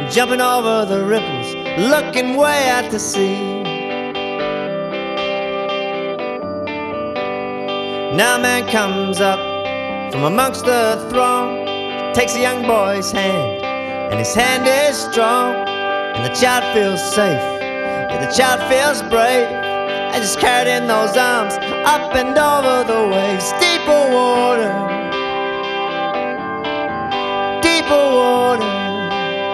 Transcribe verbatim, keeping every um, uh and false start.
jumping over the ripples, looking way out to sea. Now a man comes up from amongst the throng, takes a young boy's hand, and his hand is strong. And the child feels safe, yeah, the child feels brave, as he's carried in those arms, up and over the waves. Deeper water, deeper water,